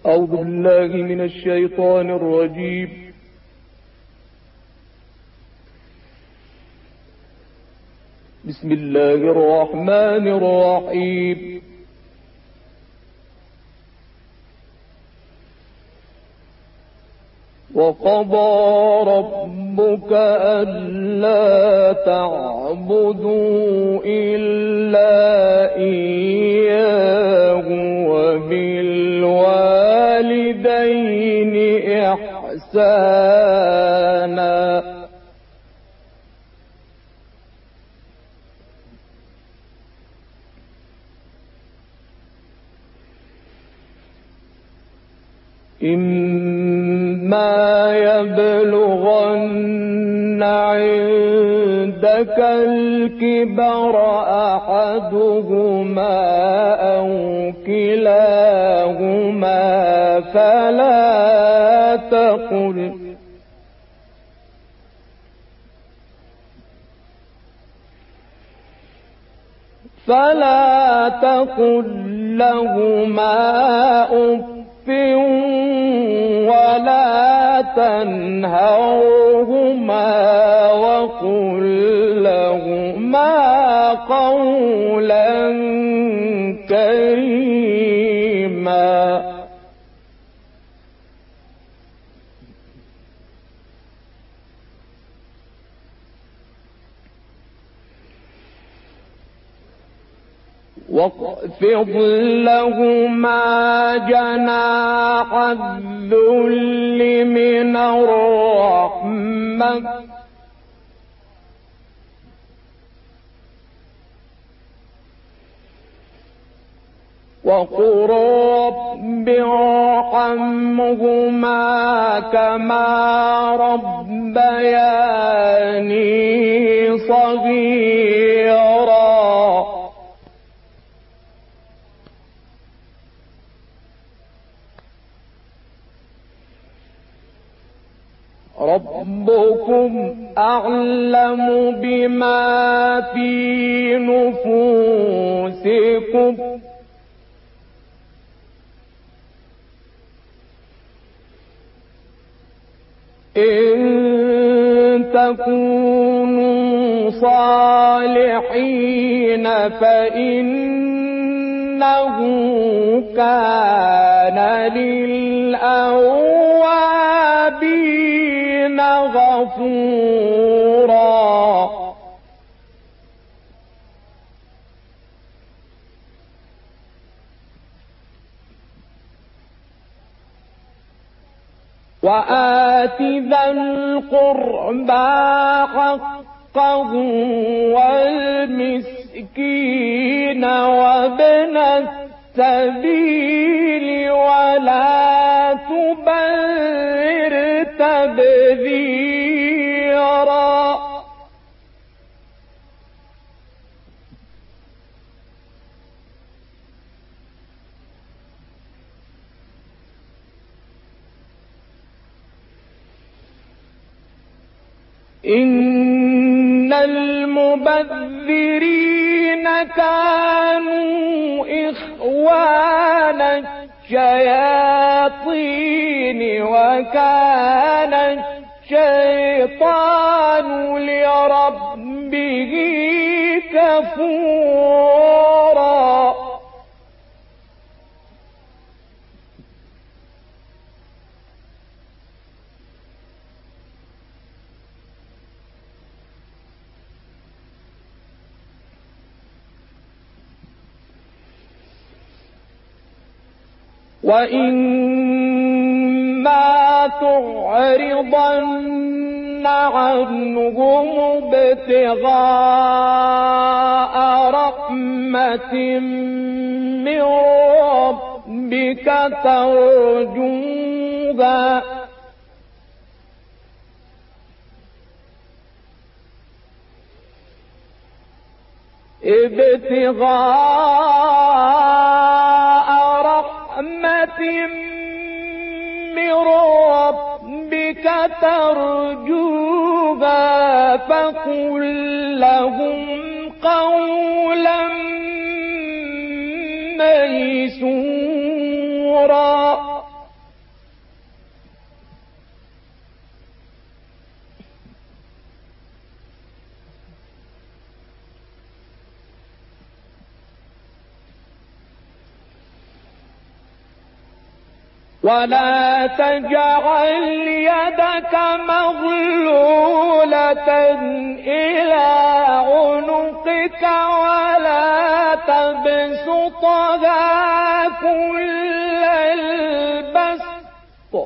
أعوذ بالله من الشيطان الرجيم. بسم الله الرحمن الرحيم. وقضى ربك ألا تعبدوا إلا إياه وبالوالدين إحسانا إما يبلغن عندك الكبر أحدهما أو كلاهما فلا تقل لهما أف ولا تنهرهما وقل لهما قولا كريما. واخفض لهما جناح الذل من الرحمة وقل رب ارحمهما كما ربياني صغيرا. ربكم أعلم بما في نفوسكم إن تكونوا صالحين فإنه كان للأوابين غفورا. وآت ذا القربى حقه والمسكين وابن السبيل ولا تبذر تبذيرا. إن المبذرين كانوا إخوان الشياطين وكان الشيطان لربه كفورا. وإما تعرضن عنهم ابتغاء رحمة من ربك ترجوها من ربك ترجوها فقل لهم قولا ميسورا. ولا تجعل يدك مغلولة إلى عنقك ولا تبسطها كل البسط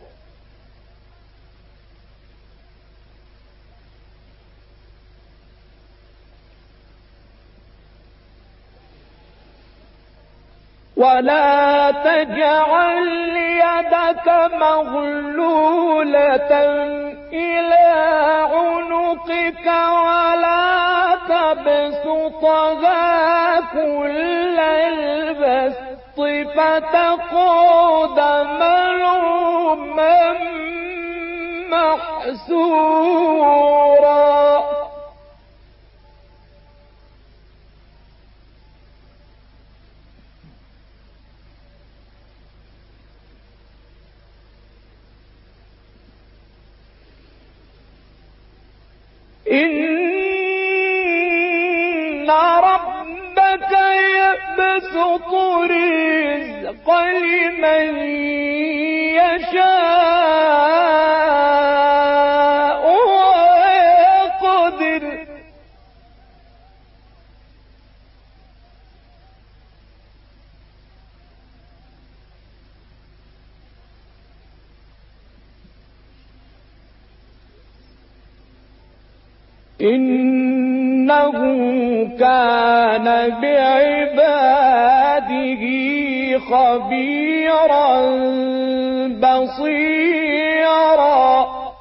ولا تجعل يدك مغلولة إلى عنقك ولا تبسطها كل البسط فتقعد ملوما محسورا إن ربك يبسط الرزق لمن يشاء ويقدر إنه كان بعباده خبيرا بصيرا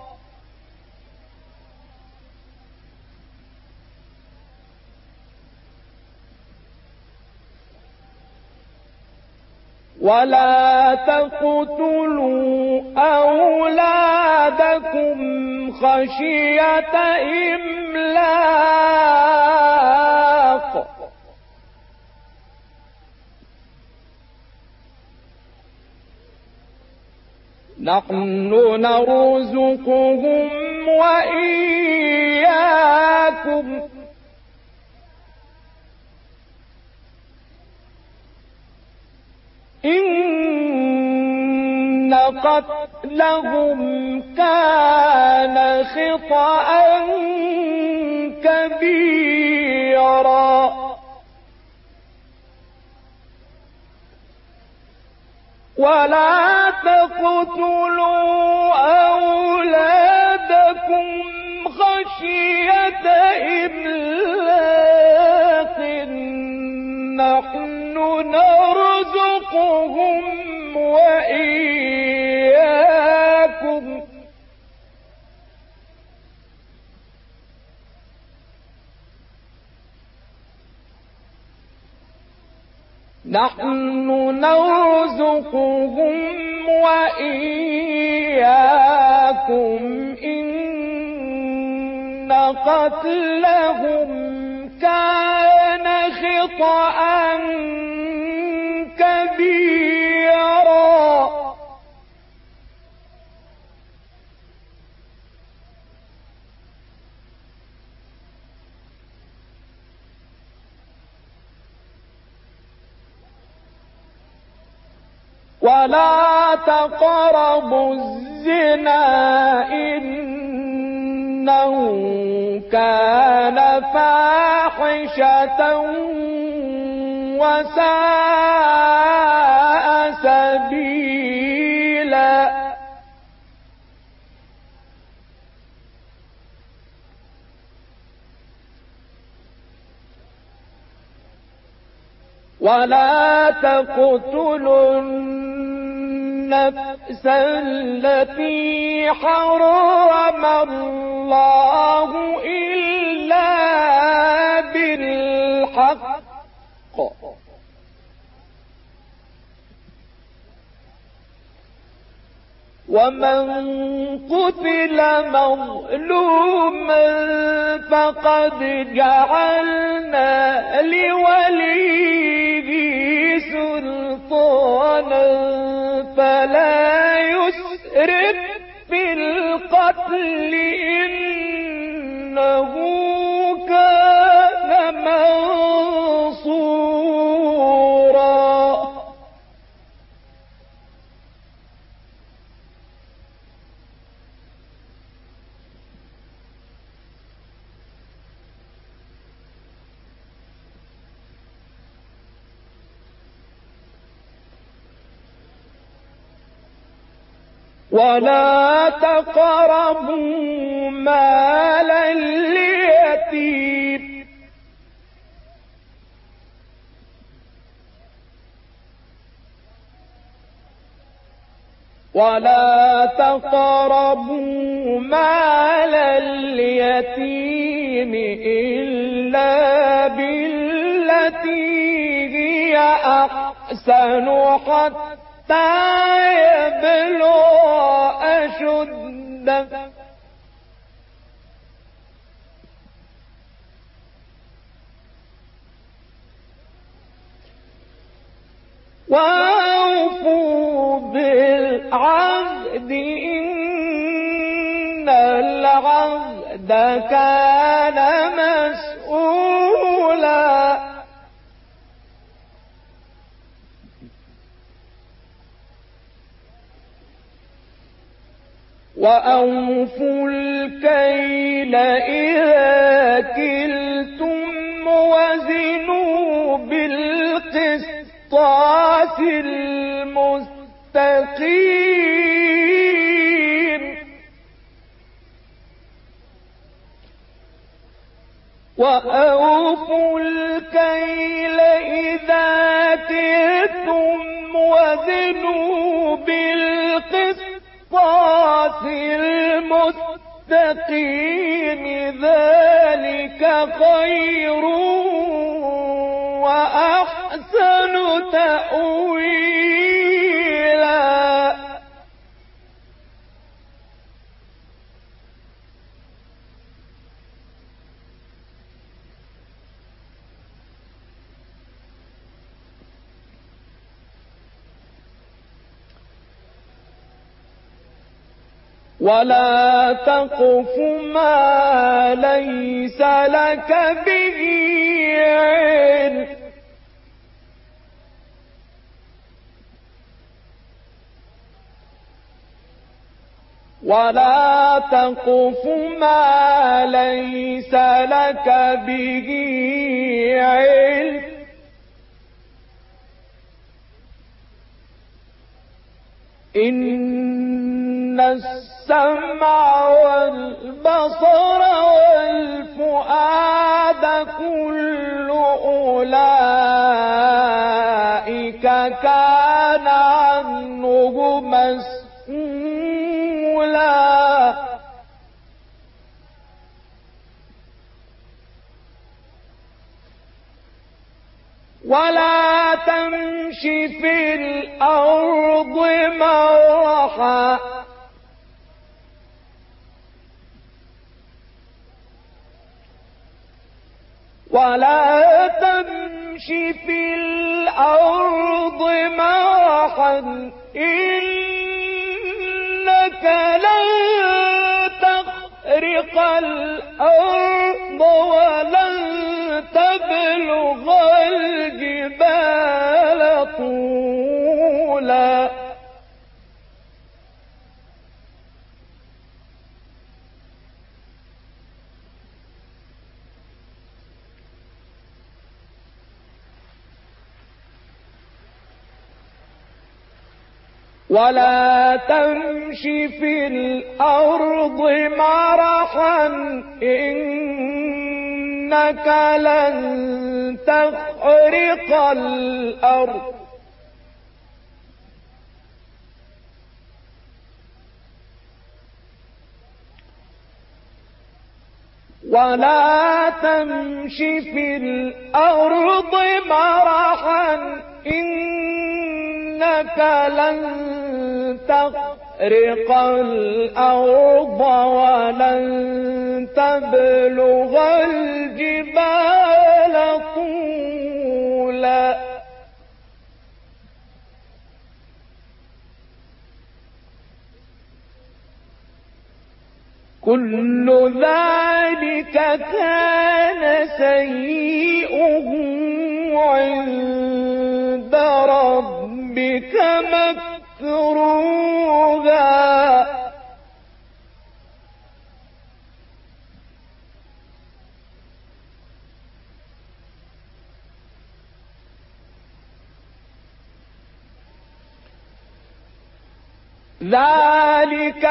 ولا تقتلوا أولادكم خشية إملاق نحن نرزقهم وإياكم إن قتلهم كان خطأ كبيرا ولا تقتلوا أولادكم خشية إملاق نحن نرزقهم وإياكم نحن نرزقهم وإياكم إن قتلهم كان خطأ كبيرا ولا تقربوا الزنا إنه كان فاحشة وساء سبيلا ولا تقتلوا النفس التي حرم الله إلا بالحق ومن قتل مظلوما فقد جعلنا لوليه سلطانا فلا يسرف في القتل إنه كان منصورا. ولا تقربوا مال اليتيم ولا تقربوا مال اليتيم إلا بالتي هي أحسن حتى يبلغ أشده وأوفوا بالعهد إن العهد كان مسؤولا وأوفوا الكيل إذا كلتم وزنوا بالقسطاس المستقيم وأوفوا الكيل إذا كلتم وزنوا بالقسطاس المستقيم ذلك خير وأحسن تأويلا ولا تقف ما ليس لك به علم ولا تقف ما ليس لك به علم إن السمع والبصر والفؤاد كل أولئك كان عنه مسؤولا ولا تمش في الأرض مرحا ولا تمش في الأرض مرحا إنك لن تخرق الأرض ولن تبلغ الجبال طولا ولا تمش في الأرض مرحا إنك لن تخرق الأرض ولا تمش في الأرض مرحا إنك لن تخرق الأرض ولن تبلغ الجبال طولا كل ذلك كان سيئه عند ربك مكروها ذلك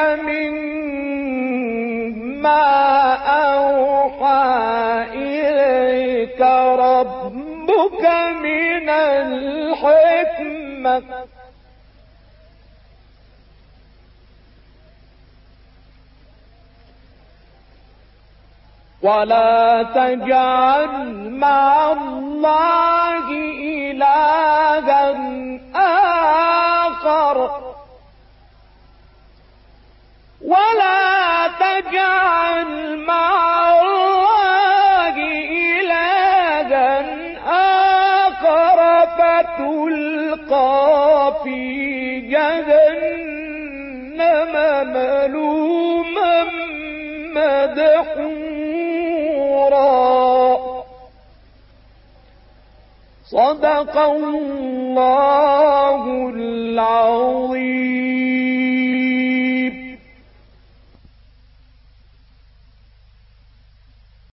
مما أوحى إليك ربك من الحكمة ولا تجعل مع الله إلها آخر ولا تجعل مع الله إلها آخر فتلقى في جهنم ملوما مدحورا. صدق الله العظيم.